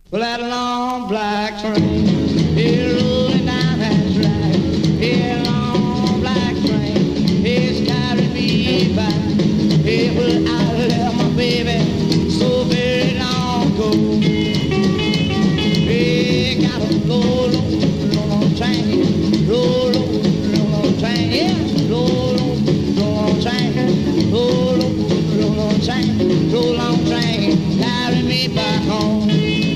Well, that long black train is rolling down that track. Yeah, long black train is carrying me back. Hey, well, I left my baby so very long ago. Hey, got a roll on train, roll on train, yeah, roll on train, roll on train, roll on train, carry me back home.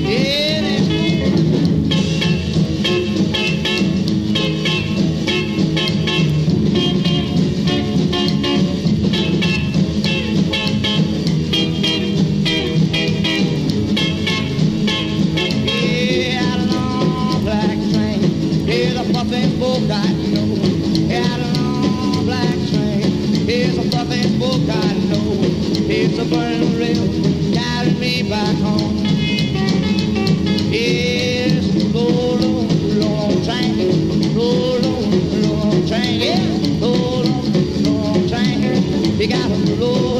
It's a burning rail, carry me back home. Yes, roll on train, roll on train, yeah, roll on train. You gotta roll.